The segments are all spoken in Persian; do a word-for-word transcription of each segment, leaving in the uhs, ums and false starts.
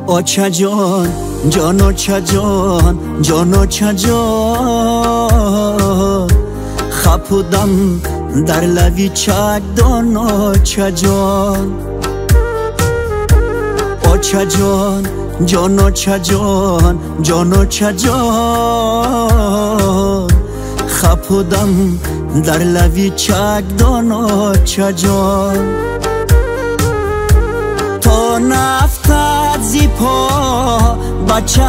آچا جان جان آچا جان جان آچا جان خپودم در لوی چکدان آچا جان آچا جان جان آچا جان جان آچا جان خپودم در لوی چکدان آچا جان تا نفتد زی پا بچه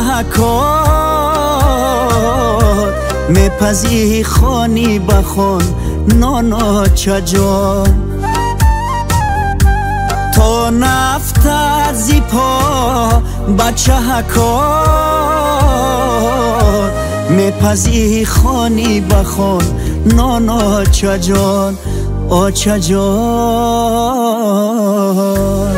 هکار میپزی خانی بخون نان آچا جان تا نفتد زی پا بچه هکار میپزی خانی بخون نان آچا جان آچا جان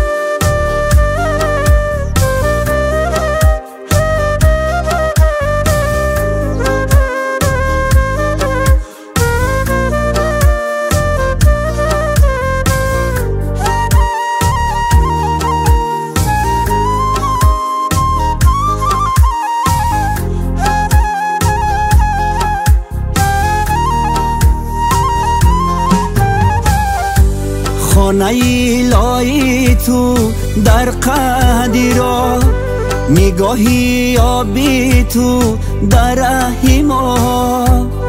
خانه لای تو در قدیرا نگاهی آبی تو در رحیما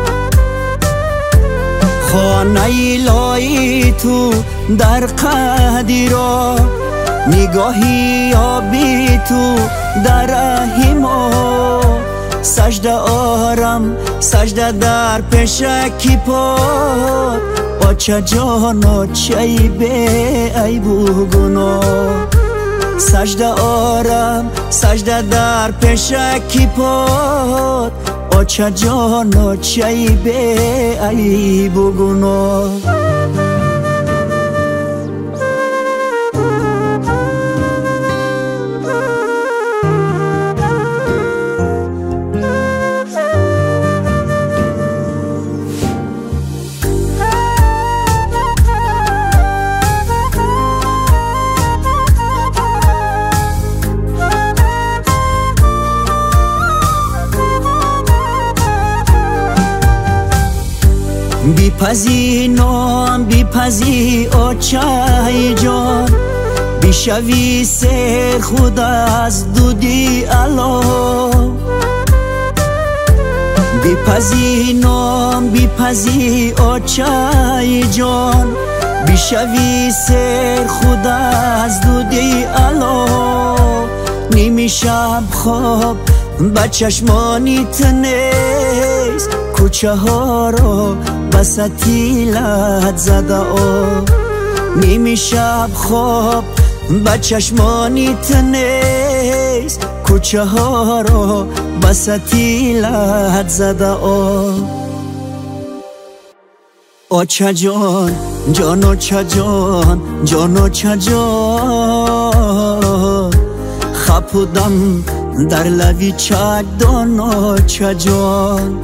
خانه لای تو در قدیرا نگاهی آبی تو در رحیما سجده آرم سجده در پیشکی پاد آچا جان آچای به عیب و گناه سجده آرم سجده در پیشکی پاد آچا جان آچای به عیب و گناه بیپزی نام بیپزی آچای جان بیشوی سر خود از دودی الا بیپزی نام بیپزی آچای جان بیشوی سر خود از دودی الا نیمی شب خواب با چشمانیت نیست کوچه ها رو بساتیلت زده آب نیمی شب خواب با چشمانیت نیست کوچه ها رو بساتیلت زده آب آچا جان جان آچا جان جان آچا جان خپودم در لوی چکدان آچا جان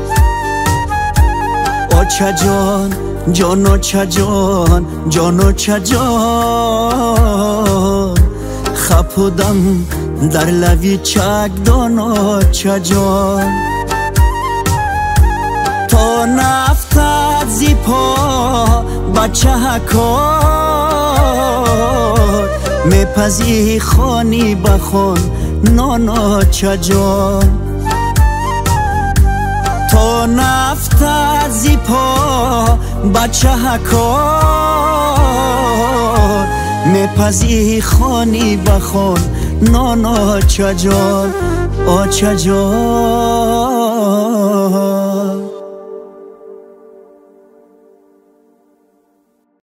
آچا جان جان آچا جان جان آچا جان خپودم در لوی چکدان آچا جان تا نفتد زی پا بچه هکار میپزی خانی بخون نان آچا جان تا نفتد زی پا بچه هکار میپزی خانی بخون نان آچا جان آچا جان